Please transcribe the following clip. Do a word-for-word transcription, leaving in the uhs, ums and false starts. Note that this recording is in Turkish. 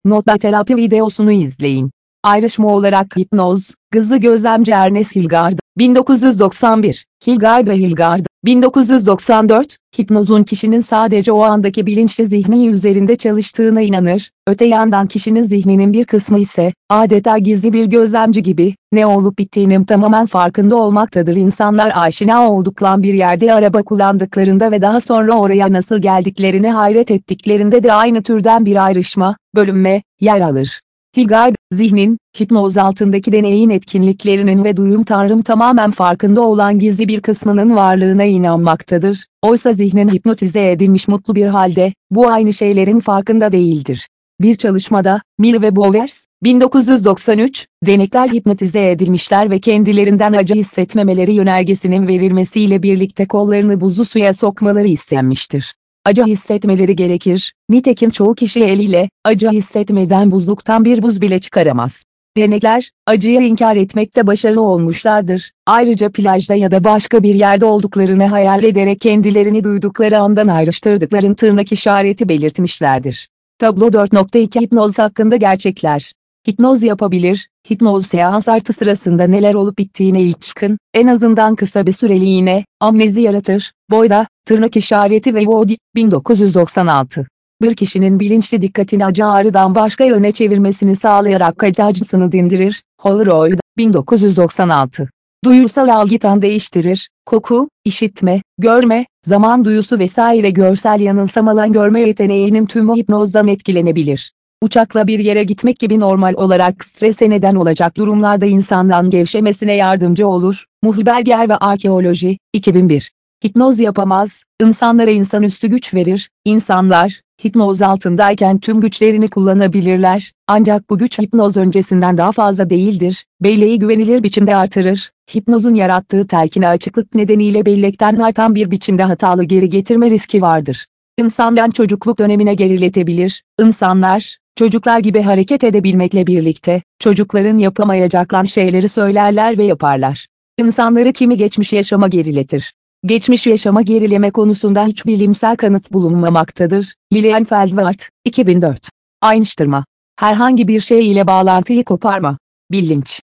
Notla terapi videosunu izleyin. Ayrışma olarak hipnoz, Gızlı gözlemci Ernest Hilgard, bin dokuz yüz doksan bir, Hilgard ve Hilgard, bin dokuz yüz doksan dört, hipnozun kişinin sadece o andaki bilinçli zihni üzerinde çalıştığına inanır, öte yandan kişinin zihninin bir kısmı ise, adeta gizli bir gözlemci gibi, ne olup bittiğinin tamamen farkında olmaktadır. İnsanlar aşina oldukları bir yerde araba kullandıklarında ve daha sonra oraya nasıl geldiklerini hayret ettiklerinde de aynı türden bir ayrışma, bölünme, yer alır. Hilgard, zihnin, hipnoz altındaki deneyin etkinliklerinin ve duyum tanrım tamamen farkında olan gizli bir kısmının varlığına inanmaktadır. Oysa zihnin hipnotize edilmiş mutlu bir halde, bu aynı şeylerin farkında değildir. Bir çalışmada, Miller ve Bowers, bin dokuz yüz doksan üç, denekler hipnotize edilmişler ve kendilerinden acı hissetmemeleri yönergesinin verilmesiyle birlikte kollarını buzlu suya sokmaları istenmiştir. Acı hissetmeleri gerekir, nitekim çoğu kişi eliyle, acı hissetmeden buzluktan bir buz bile çıkaramaz. Denekler, acıyı inkar etmekte başarılı olmuşlardır. Ayrıca plajda ya da başka bir yerde olduklarını hayal ederek kendilerini duydukları andan ayrıştırdıklarını tırnak işareti belirtmişlerdir. Tablo dört nokta iki Hipnoz hakkında gerçekler. Hipnoz yapabilir, hipnoz seans artı sırasında neler olup bittiğine ilişkin, en azından kısa bir süreliğine, amnezi yaratır. Boyda, tırnak işareti ve Wody, bin dokuz yüz doksan altı. Bir kişinin bilinçli dikkatini acı ağrıdan başka yöne çevirmesini sağlayarak acı acısını dindirir. Holroyd, bin dokuz yüz doksan altı. Duyusal algıdan değiştirir, koku, işitme, görme, zaman duyusu vesaire görsel yanılsamalan görme yeteneğinin tümü hipnozdan etkilenebilir. Uçakla bir yere gitmek gibi normal olarak strese neden olacak durumlarda insandan gevşemesine yardımcı olur. Muhlberger ve Arkeoloji, iki bin bir. Hipnoz yapamaz, insanlara insanüstü güç verir. İnsanlar, hipnoz altındayken tüm güçlerini kullanabilirler, ancak bu güç hipnoz öncesinden daha fazla değildir. Belleği güvenilir biçimde artırır. Hipnozun yarattığı telkine açıklık nedeniyle bellekten artan bir biçimde hatalı geri getirme riski vardır. İnsandan çocukluk dönemine geriletebilir. İnsanlar, çocuklar gibi hareket edebilmekle birlikte, çocukların yapamayacakları şeyleri söylerler ve yaparlar. İnsanları kimi geçmiş yaşama geriletir. Geçmiş yaşama gerileme konusunda hiç bilimsel kanıt bulunmamaktadır. Lilienfeld, iki bin dört. Aynıştırma. Herhangi bir şey ile bağlantıyı koparma. Bilinç.